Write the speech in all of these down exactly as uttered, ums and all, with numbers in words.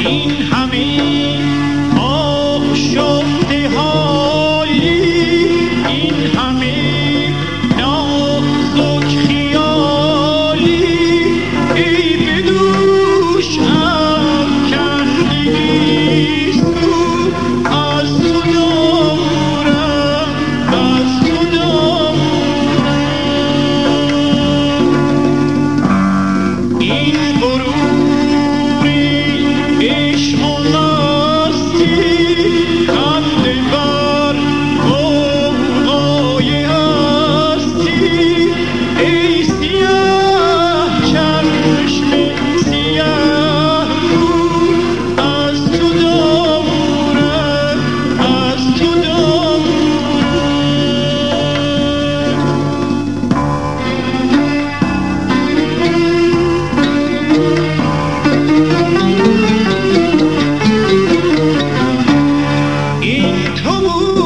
این همه آشفته حالی، این همه نازک خیالی، ای به دوش افکندگی سو از تو دارم، از تو دارم. این غروری عشق و مستی، خنده بر غوغای هستی، ای سیاه چشم سیه رو از تو دارم، از تو دارم. این تو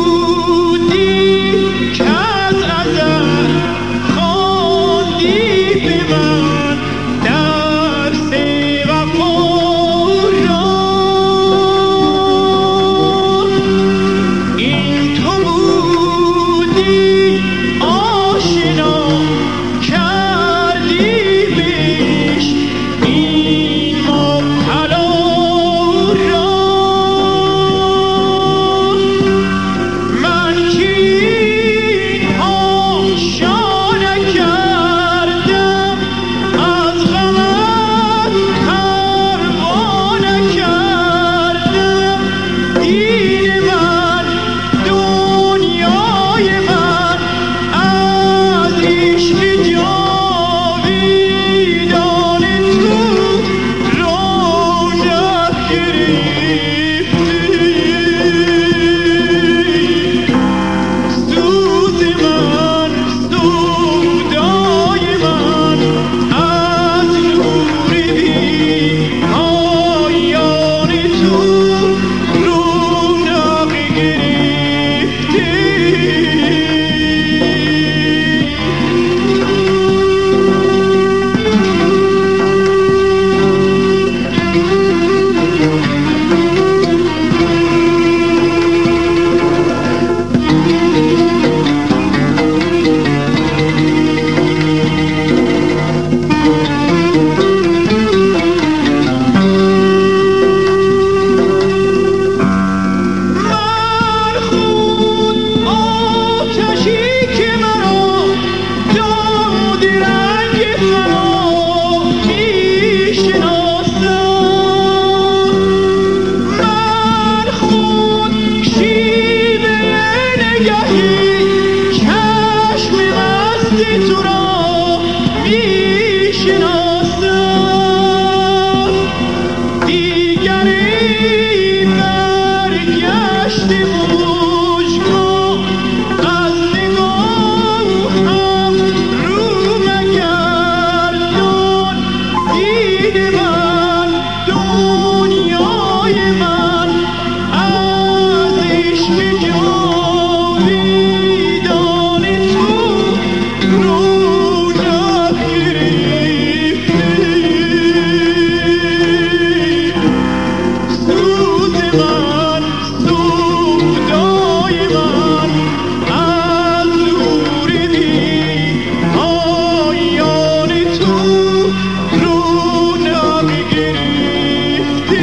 بودی که از ازل خواندی به من درس وفا را، این تو بودی آشنا کردی بهش این مبتلا را. من که این‌ها نکردم، از غمت پروا نکردم، دین من دنیای من از عشق جاویدان تو رونق گرفته. سوز من، سودای من از نور بی پایان تو رونق گرفته. من خود آتشی که مرا داد رنگ فنا میشناسم، من خود شیوه نگهی چشم مست تو را میشناسم. دیگر این برگشته مژگان از نگاهم رو مگردان، دید من دنیای من از عشق جاویدان تو رونق گرفته. سوز من، سودای من از نور بی پایان تو رونق گرفته.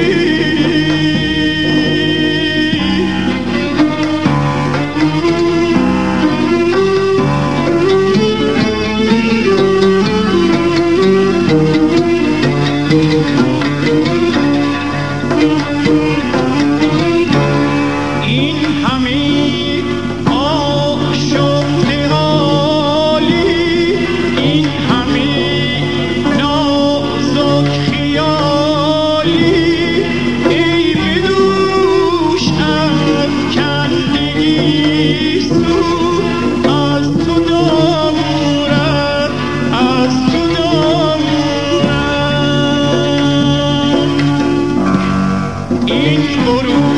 این همه آشفته حالی، این همه نازک خیالی، ای به دوش افکندگی سو از تو دارم، از تو دارم. این غروری